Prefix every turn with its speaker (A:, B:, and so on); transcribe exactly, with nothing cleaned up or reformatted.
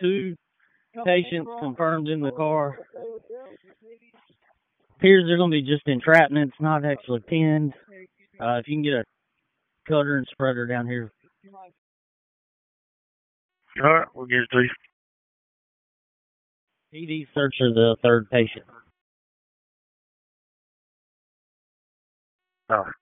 A: two patients confirmed in the car. Appears they're going to be just entrapment. It's not actually pinned. Uh, if you can get a cutter and spreader down here.
B: All right, we'll get it to you.
A: P D search for the third patient.
B: All right.